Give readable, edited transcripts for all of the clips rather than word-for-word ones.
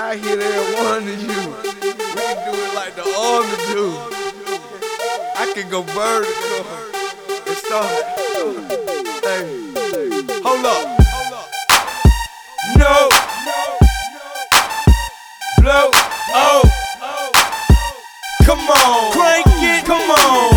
I hit every one of you. We can do it like the army do. I can go vertical and start. Hey, hold up. No. Blow. Oh. Come on. Crank it. Come on.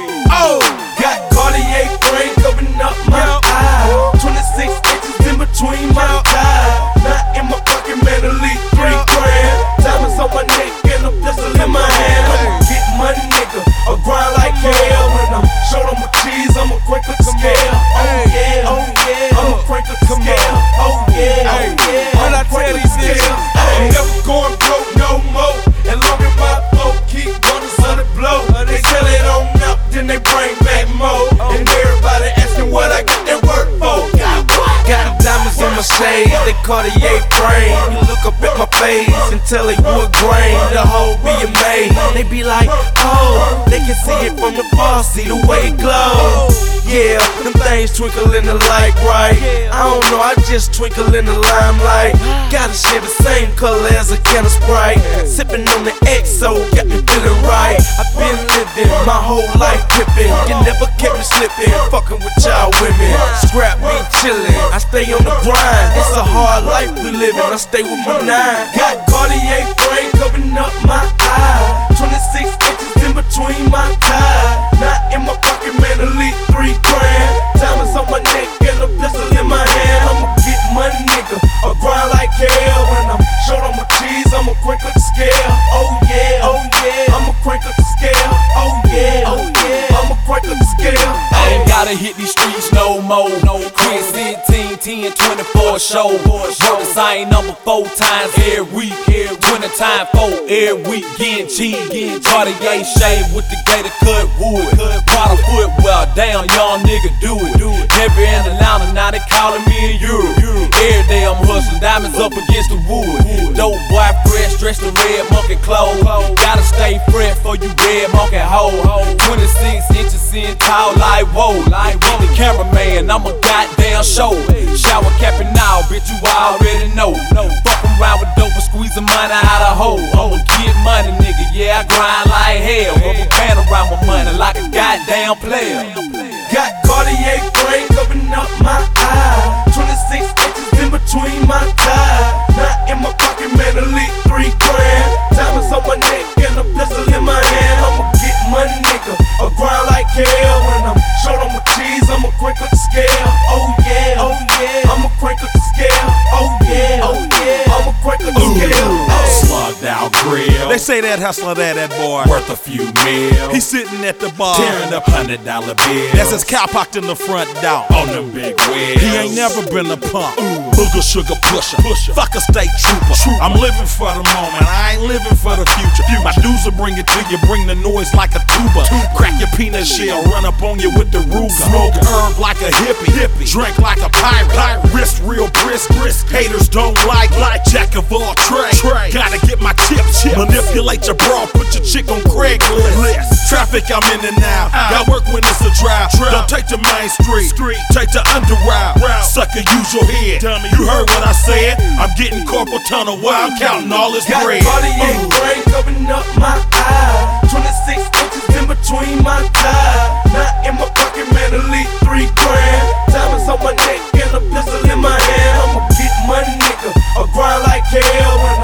Oh. Got Cartier frame covering up my eye. 26 inches in between my thighs. Not in my pocket, man, elite 3 grand. Diamonds on my neck and a pistol in my hand. I'ma get money, nigga, or grind like hell. When I'm short on my cheese, I'ma crank up the scale. Oh yeah, oh yeah, I'ma crank up the scale. Oh yeah, oh yeah, I'ma crank up the scale. I ain't never going broke no more. And long as my folk keep running, so they blow. They sell it on up, then they bring back more. And everybody asking what I got that work for. Got diamonds on my shade, they Cartier frame. You look up at my face and tell it wood grain. The whole be amazed. They be like, oh, they can see it from the far, see the way it glows. Yeah, them things twinkle in the light bright. I don't know, I just twinkle in the limelight. Gotta share the same color as a can of Sprite. Sipping on the XO, got me feeling right. I've been living my whole life pippin'. You never kept me slipping, fucking with y'all women. Scrap me chillin', I stay on the grind. It's a hard life we livin', I stay with my 9. Got Cartier frame covering up my eye. 26 inches in between my thighs. Not in my pocket, man, elite 3 grand. Diamonds on my neck and a pistol in my hand. I'ma get money, nigga, or grind like hell. When I'm short on my cheese, I'ma crank up the scale. Oh yeah, oh yeah, I'ma crank up the scale. Oh yeah, oh yeah, I'ma crank up the scale. I ain't gotta hit these streets no more. Quit 16, 10, 24 show. Work the same number 4 times every week. 20 times 4 every week. Getting cheese, Cartier shade with the gator cut wood. Prada footwear, damn young nigga do it. Never in Atlanta, now they calling me in Europe. Every day I'm hustling, diamonds up against the wood. Dope boy fresh, dressed in red monkey clothes. Gotta stay fresh for you red monkey hoe. 26 inches in tall like whoa. I'm the cameraman, I'm a goddamn show. Shower capping now, bitch, you already know. Fuck around with dope and squeezing money out of hoe. I'm a kid money nigga, yeah, I grind like hell. Rubber band around my money like a goddamn player. Got Cartier frame covering up my eye. 26 inches in between my thighs. Not in my pocket, man, elite 3 grand. Diamonds on my neck and a pistol in my hand. I'ma get money, nigga, or grind like hell. When I'm short on my cheese, I'ma crank up the scale. Oh yeah, oh yeah, I'ma crank up the scale. Oh yeah, oh yeah, I'ma crank up the scale. Slugged out grill. They say that hustler that boy Worth a few mil. He's sitting at the bar, Tearing up $100 bills. that's his cowpocked in the front door. On them big wheels. He ain't never been a punk. Booger sugar pusher. Fuck a state trooper. I'm living for the moment, I ain't living for the future. My dudes will bring it to you, bring the noise like a tuba. Crack your peanut shell, run up on you with the Ruger. Smoke herb like a hippie. Drink like a pirate. Wrist real brisk. Haters don't like jack of all trades. Gotta get my chips. Manipulate your bra, put your chick on Craigslist. Traffic, I'm in and out. Got work when it's a drought. Don't take the main street. Take the underground. Sucker, use your head. You heard what I said. I'm getting corporal tunnel while I'm counting all this Got bread. Cartier frame covering up my eye. 26 inches in between my thighs. Not in my pocket, man, elite 3 grand. Diamonds on my neck and a pistol in my hand. I'ma get money, nigga, or grind like hell. When